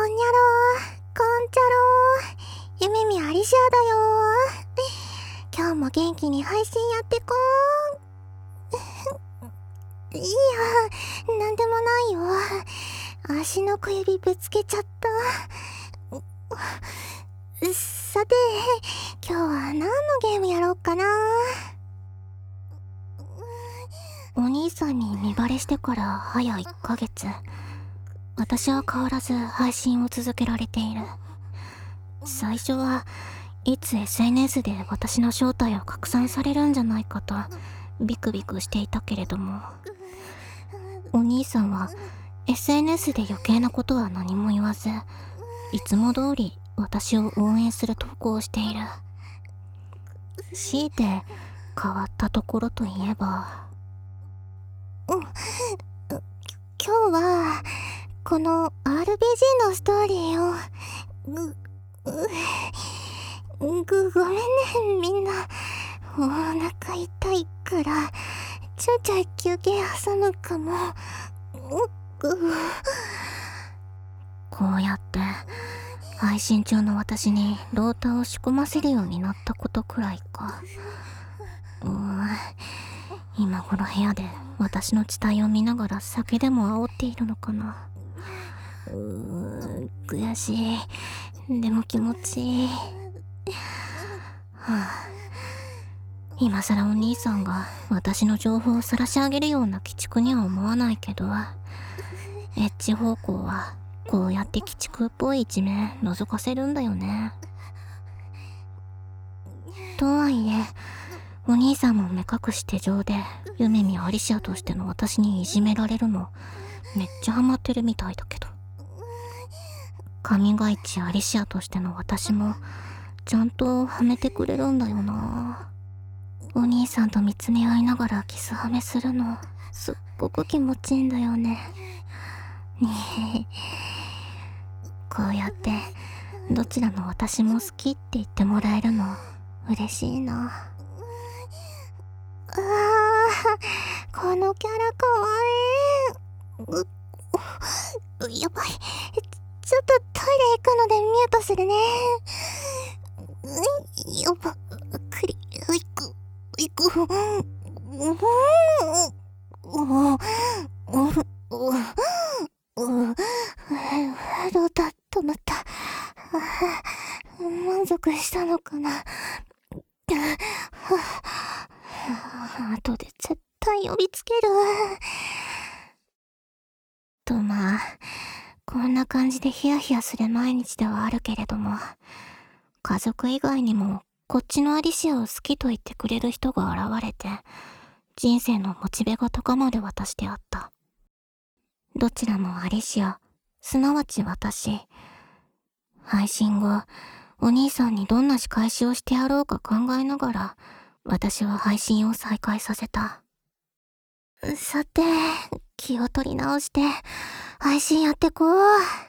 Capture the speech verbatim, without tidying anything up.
んにゃろー、こんちゃろー、ゆめみアリシアだよー。今日も元気に配信やってこー。いや、なんでもないよ。足の小指ぶつけちゃった。さて、今日は何のゲームやろうかな。お兄さんに見バレしてから早いっかげつ。私は変わらず配信を続けられている。最初はいつ エスエヌエス で私の正体を拡散されるんじゃないかとビクビクしていたけれども、お兄さんは エスエヌエス で余計なことは何も言わず、いつも通り私を応援する投稿をしている。強いて変わったところといえば、うん、今日はこの アールピージー のストーリーをぐ、ぐ、ぐ、ごめんね、みんな。お腹痛いから、ちょいちょい休憩挟むかも。ぐ、こうやって、配信中の私にローターを仕込ませるようになったことくらいか。うーん、今頃部屋で私の地体を見ながら酒でも煽っているのかな。うーん、悔しい。でも気持ちいい。はあ、今さらお兄さんが私の情報を晒し上げるような鬼畜には思わないけど、エッチ方向はこうやって鬼畜っぽい一面覗かせるんだよね。とはいえ、お兄さんも目隠し手錠でゆめみアリシアとしての私にいじめられるのめっちゃハマってるみたいだけど、神が一アリシアとしての私もちゃんとはめてくれるんだよな。お兄さんと見つめ合いながらキスはめするのすっごく気持ちいいんだよね。こうやってどちらの私も好きって言ってもらえるの嬉しいな。あー、このキャラかわいい。うやばい、ちょっとトイレ行くのでミュートするね。やば、クリ、いく、いく、うん、うん、どうだ、止まった。満足したのかな。後で絶対呼びつける。とまあ、こんな感じでヒヤヒヤする毎日ではあるけれども、家族以外にもこっちのアリシアを好きと言ってくれる人が現れて、人生のモチベが高まる私であった。どちらもアリシア、すなわち私。配信後、お兄さんにどんな仕返しをしてやろうか考えながら、私は配信を再開させた。さて、気を取り直して、配信やってこう。